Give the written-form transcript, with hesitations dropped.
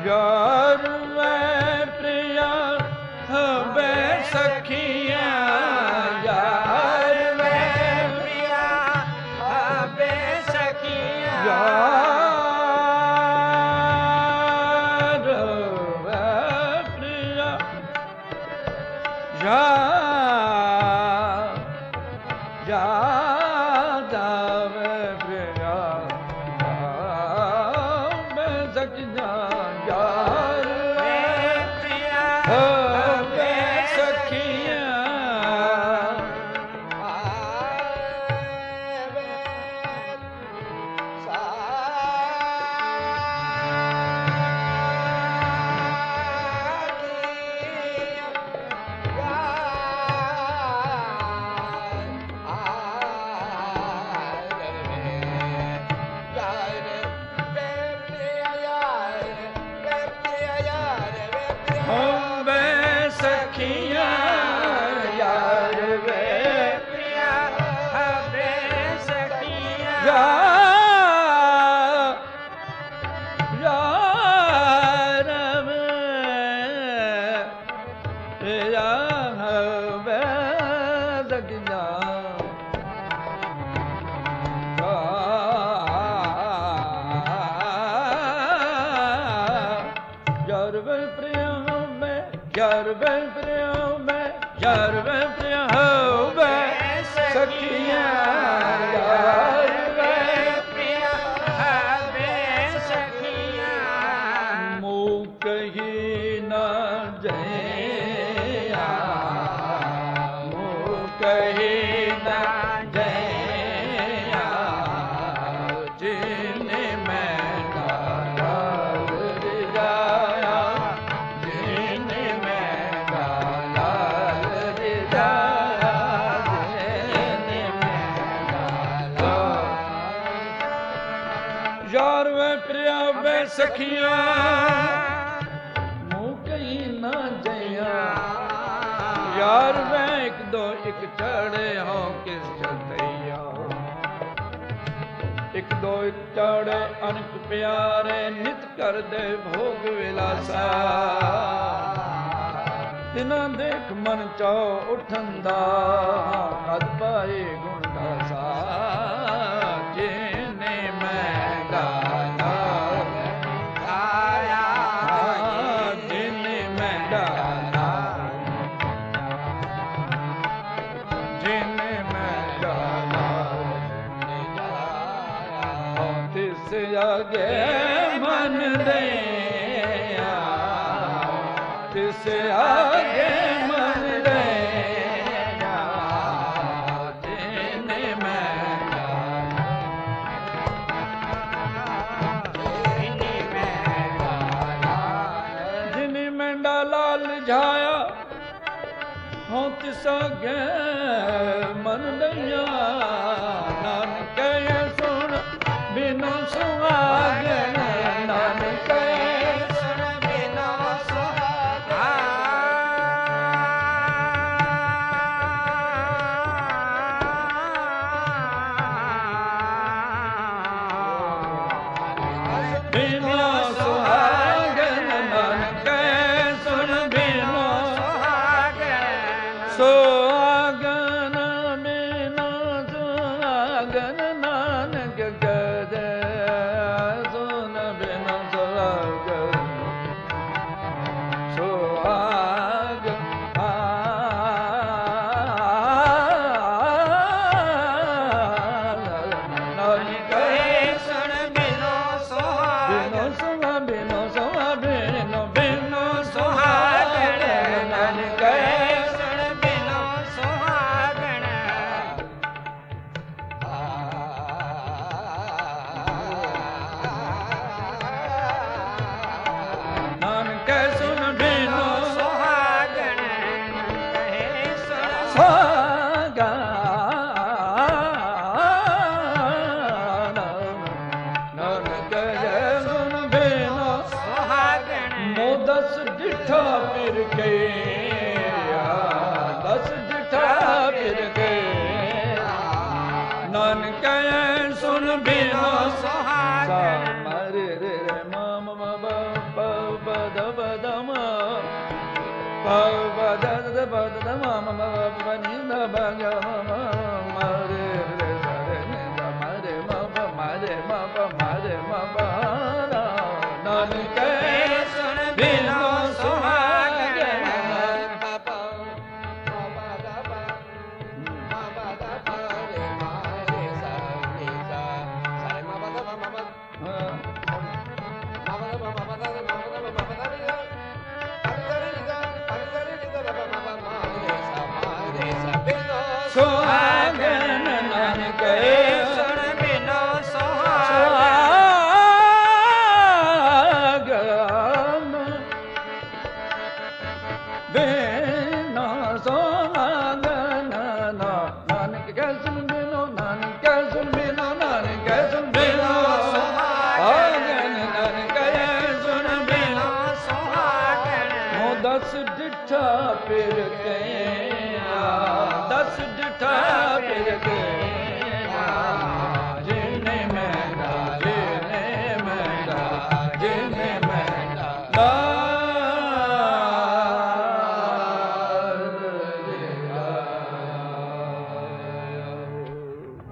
ਯਾਰ ਵੇ ਪ੍ਰਿਆ ਹਵੇ ਸਖੀਆਂ ਯਾਰ ਵੇ ਪ੍ਰਿਆ ਹਵੇ ਸਖੀਆਂ ਯਾਰ ਵੇ ਪ੍ਰਿਆ ਯਾਰ ਵੇ ਪ੍ਰਿਆ ਹਵੇ ਸਖੀਆਂ ਯਾਰ ਵੇ ਪ੍ਰਿਆ ਹਵੇ ਸਖੀਆਂ ਹਵੇ ਸਖੀਆਂ ਯਾਰ ਵੇ ਪ੍ਰਿਆ ਹਵੇ ਸਖੀਆਂ ਯਾਰ ਵੇ ਪ੍ਰਿਆ ਹਵੇ ਸਖੀਆਂ ਯਾਰ ਵੇ ਪ੍ਰਿਆ ਹਵੇ ਯਾਰ ਵੇ ਪ੍ਰਿਆ ਹਵੇ ਯਾਰ ਵੇ ਪ੍ਰਿਆ ਹਵੇ ਸਖੀਆਂ ਯਾਰ ਵੇ ਪ੍ਰਿਆ ਹਵੇ ਸਖੀਆਂ ਮੂੰਹ ਕਹੀ ਨਾ ਜਈਆ ਮੂੰਹ ਕਹੀ ਨਾ ਜਈਆ ਜਿਨੇ ਮੈਂ ਲਾਲ ਰਿਜਾਇਆ ਜਿਨੇ ਮੈਂ ਲਾਲ ਰਿਜਾਇਆ ਜਿਨੇ ਮੈਂ ਲਾਲ ਯਾਰ ਵੇ ਪ੍ਰਿਆ ਵੇ ਸਖੀਆਂ ਮੂੰਹ ਕਹੀ ਨਾ ਜਈਆ ਯਾਰ ਵੇ ਇੱਕ ਦੋ ਇੱਕ ਚੜੇ ਹੋ ਕਿਸ ਚਤਈਆ ਇੱਕ ਦੋ ਇੱਕ ਚੜੇ ਅਨਕ ਪਿਆਰੇ ਨਿਤ ਕਰਦੇ ਭੋਗ ਵਿਲਾਸਾ ਤਿਨਾਂ ਦੇਖ ਮਨ ਚਾਉ ਉਠਨ ਦਾ ਕਦ ਪਾਏ ਗੁਣ ਦਾਸਾ ਜਿਨੇ ਮੈਂ ਗਾਇਆ ਗਾਇਆ ਜਿਨੇ ਮੈਂ ਗਾਇਆ ਜਿਨੇ ਮੈਂ ਗਾਇਆ ਤਿਸ ਅਗੇ ਮਨ ਦਇਆ ਤਿਸ ਅਗੇ ਮਨ ਦਇਆ ਜਿਨੇ ਮੈਂ ਜਿਨੇ ਮੈਂ ਲਾਲ ਜਾਇਆ ਹੋਂ ਤਿਸ ਅਗੇ ਮਨ ਦਇਆ ਨਾਨਕ ਸੁਣ ਬਿਨੋ ਸੁਹਾਗਣ ਨਾਨਕ ਸੁਣ ਬਿਨੋ ਸੁਹਾਗਣ ਬਿਨੋ ਸੁਹਾਗਣ ਨਾਨਕ ਸੁਣ ਬਿਨੋ ਸੁਹਾਗਣ ਸੁਹਾਗਣ ਬਿਨੋ ਸੁਹਾਗਣ ਨਾਨਕ ਗਦ ਸੁਨ ਬਿਨੋ ਸੁਹਾਗਣ ਸੁਹਾਗ ਨਾਨਕ ਸੁਣ ਬਿਨੋ ਸੁਹਾਗ ਬਿਨੋ ਸੁਹਾਗਣ ਨਾਨਕ ਸੁਣ ਬਿਨੋ ਸੁਹਾਗਣ ਨਾਨਕ ਸੁਣ ਬਿਨੋ ਸੁਹਾਗਣ ਸੁਹਾਗਾ ਨਾਨਕ ਸੁਣ ਬਿਨੋ ਸੁਹਾਗਣ ਮੋ ਦਸ ਡਿਠਾ ਫਿਰ ਕੇ ਦਸ ਡਿਠਾ ਫਿਰ ਕੇ ਨਾਨਕ ਸੁਣ ਬਿਨੋ ਸੁਹਾਗਣ ਮਰੇ ਰੇ ਮਾ ਮ ਬ ਪ ਨਾਨਕ